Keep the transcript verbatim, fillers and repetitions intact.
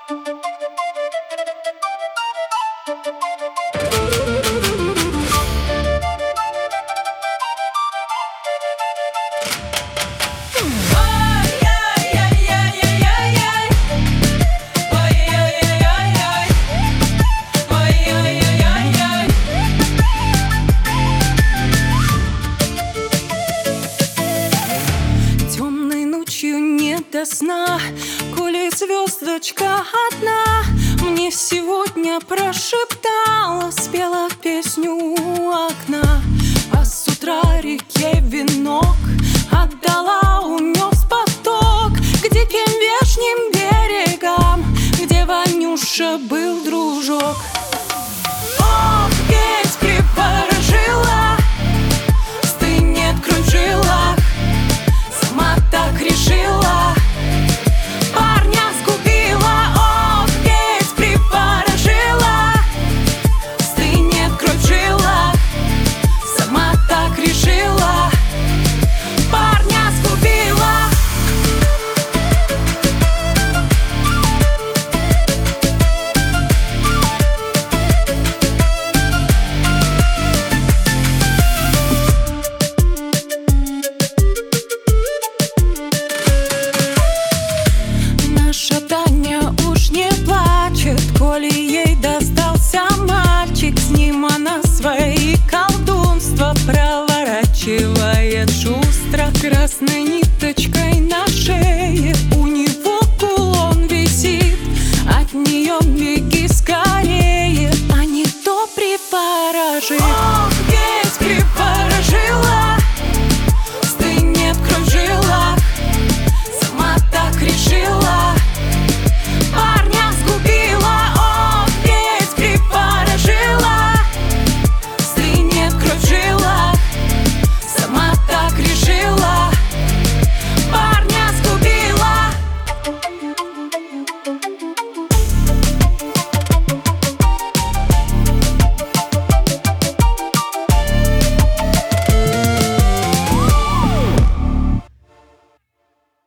До сна, коли звездочка одна мне сегодня прошептала, спела песню у окна, а с утра реке венок отдала, унес поток к диким вешним берегам, где Ванюша был дружок. Ох, ведь приворожила, стынет кровь в жилах, сама так решила. Коли ей достался мальчик, с ним она свои колдунства проворачивает шустро. Красной ниточкой на шее у него кулон висит, от нее